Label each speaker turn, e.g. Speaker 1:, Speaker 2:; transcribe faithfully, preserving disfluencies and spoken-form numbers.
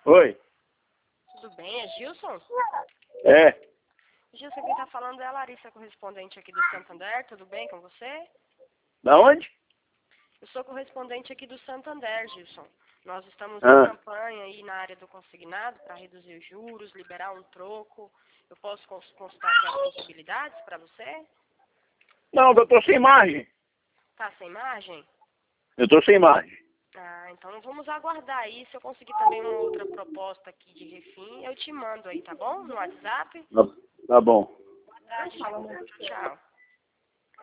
Speaker 1: Oi.
Speaker 2: Tudo bem? É Gilson?
Speaker 1: É.
Speaker 2: Gilson, quem está falando é a Larissa, correspondente aqui do Santander. Tudo bem com você?
Speaker 1: Da onde?
Speaker 2: Eu sou correspondente aqui do Santander, Gilson. Nós estamos em
Speaker 1: Ah.
Speaker 2: campanha aí na área do consignado para reduzir os juros, liberar um troco. Eu posso cons- consultar aqui as possibilidades para você?
Speaker 1: Não, eu tô sem margem.
Speaker 2: Tá sem margem?
Speaker 1: Eu tô sem margem.
Speaker 2: Ah, então vamos aguardar aí. Se eu conseguir também uma outra proposta aqui de refim, eu te mando aí, tá bom? No WhatsApp.
Speaker 1: Tá, tá bom.
Speaker 2: Boa tarde, Gilson. Tchau.